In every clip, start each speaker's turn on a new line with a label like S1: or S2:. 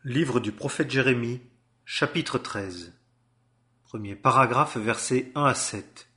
S1: Livre du prophète Jérémie, chapitre 13. Premier paragraphe, versets 1 à 7.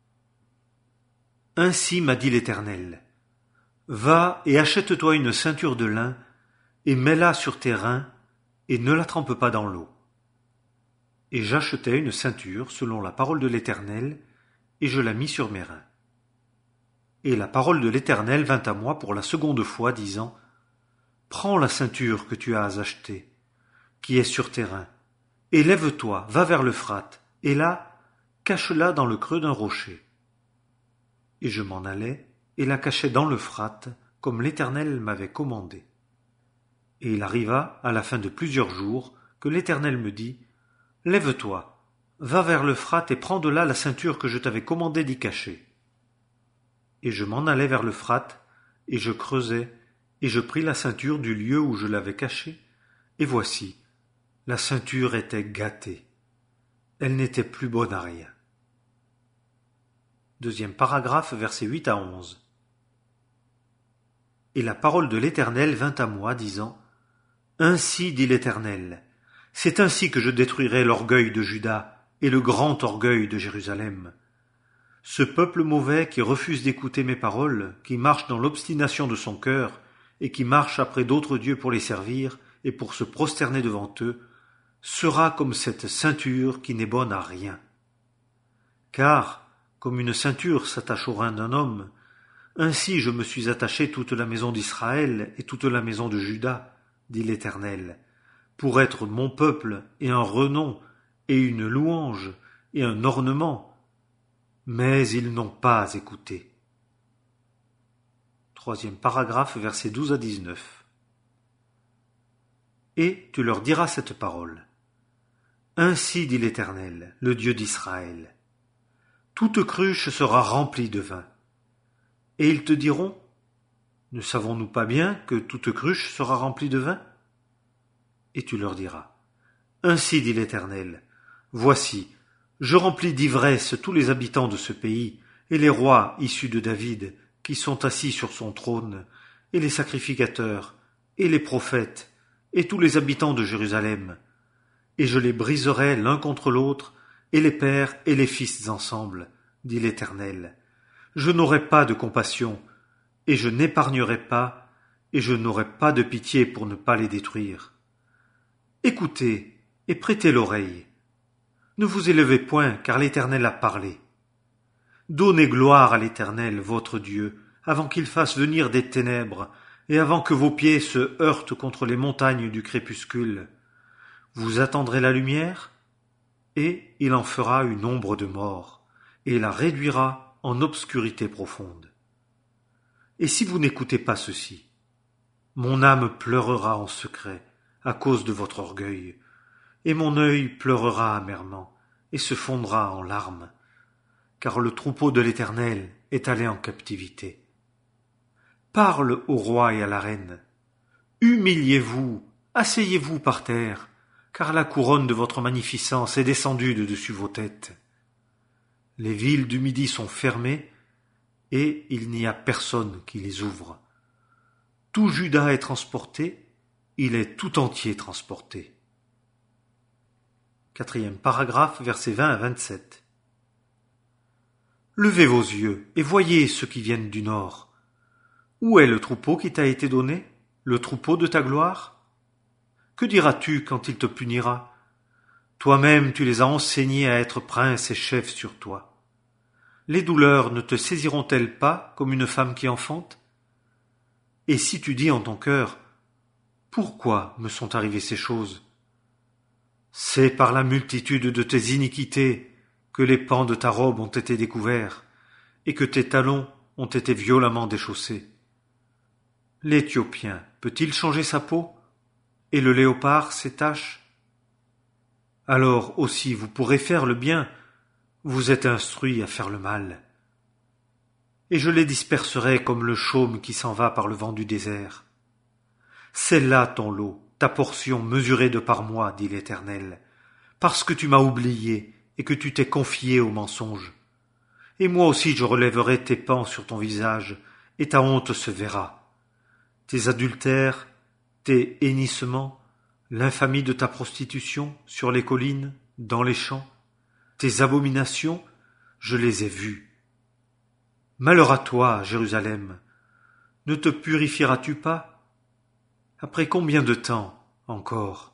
S1: Ainsi m'a dit l'Éternel. Va et achète-toi une ceinture de lin, et mets-la sur tes reins, et ne la trempe pas dans l'eau. Et j'achetai une ceinture selon la parole de l'Éternel, et je la mis sur mes reins. Et la parole de l'Éternel vint à moi pour la seconde fois, disant, Prends la ceinture que tu as achetée, qui est sur tes reins, et lève-toi, va vers l'Euphrate, et là, cache-la dans le creux d'un rocher. Et je m'en allai, et la cachai dans l'Euphrate, comme l'Éternel m'avait commandé. Et il arriva, à la fin de plusieurs jours, que l'Éternel me dit, Lève-toi, va vers l'Euphrate et prends de là la ceinture que je t'avais commandé d'y cacher. Et je m'en allai vers l'Euphrate, et je creusai, et je pris la ceinture du lieu où je l'avais cachée, et voici, la ceinture était gâtée. Elle n'était plus bonne à rien. Deuxième paragraphe, versets 8 à 11. Et la parole de l'Éternel vint à moi, disant, Ainsi dit l'Éternel, c'est ainsi que je détruirai l'orgueil de Juda et le grand orgueil de Jérusalem. Ce peuple mauvais qui refuse d'écouter mes paroles, qui marche dans l'obstination de son cœur, et qui marche après d'autres dieux pour les servir et pour se prosterner devant eux, sera comme cette ceinture qui n'est bonne à rien. Car, comme une ceinture s'attache au rein d'un homme, ainsi je me suis attaché toute la maison d'Israël et toute la maison de Juda, dit l'Éternel, pour être mon peuple et un renom et une louange et un ornement, mais ils n'ont pas écouté. Troisième paragraphe, versets 12 à 19. Et tu leur diras cette parole. Ainsi dit l'Éternel, le Dieu d'Israël. Toute cruche sera remplie de vin. Et ils te diront, ne savons-nous pas bien que toute cruche sera remplie de vin? Et tu leur diras, ainsi dit l'Éternel, voici, je remplis d'ivresse tous les habitants de ce pays, et les rois issus de David, qui sont assis sur son trône, et les sacrificateurs, et les prophètes, et tous les habitants de Jérusalem, et je les briserai l'un contre l'autre, et les pères et les fils ensemble, dit l'Éternel. Je n'aurai pas de compassion, et je n'épargnerai pas, et je n'aurai pas de pitié pour ne pas les détruire. Écoutez, et prêtez l'oreille. Ne vous élevez point, car l'Éternel a parlé. Donnez gloire à l'Éternel, votre Dieu, avant qu'il fasse venir des ténèbres, et avant que vos pieds se heurtent contre les montagnes du crépuscule. Vous attendrez la lumière, et il en fera une ombre de mort, et la réduira en obscurité profonde. Et si vous n'écoutez pas ceci, mon âme pleurera en secret à cause de votre orgueil, et mon œil pleurera amèrement, et se fondra en larmes, car le troupeau de l'Éternel est allé en captivité. Parle au roi et à la reine. Humiliez-vous, asseyez-vous par terre, car la couronne de votre magnificence est descendue de dessus vos têtes. Les villes du Midi sont fermées, et il n'y a personne qui les ouvre. Tout Juda est transporté, il est tout entier transporté. Quatrième paragraphe, versets 20 à 27. Levez vos yeux et voyez ceux qui viennent du nord. Où est le troupeau qui t'a été donné, le troupeau de ta gloire? Que diras-tu quand il te punira? Toi-même tu les as enseignés à être princes et chefs sur toi. Les douleurs ne te saisiront-elles pas comme une femme qui enfante? Et si tu dis en ton cœur, pourquoi me sont arrivées ces choses? C'est par la multitude de tes iniquités que les pans de ta robe ont été découverts, et que tes talons ont été violemment déchaussés. L'Éthiopien peut-il changer sa peau, et le léopard ses taches? Alors aussi vous pourrez faire le bien, vous êtes instruits à faire le mal. Et je les disperserai comme le chaume qui s'en va par le vent du désert. C'est là ton lot, ta portion mesurée de par moi, dit l'Éternel, parce que tu m'as oublié et que tu t'es confié au mensonge. Et moi aussi je relèverai tes pans sur ton visage, et ta honte se verra. Tes adultères, tes hennissements, l'infamie de ta prostitution sur les collines, dans les champs, tes abominations, je les ai vues. Malheur à toi, Jérusalem, ne te purifieras-tu pas? Après combien de temps encore?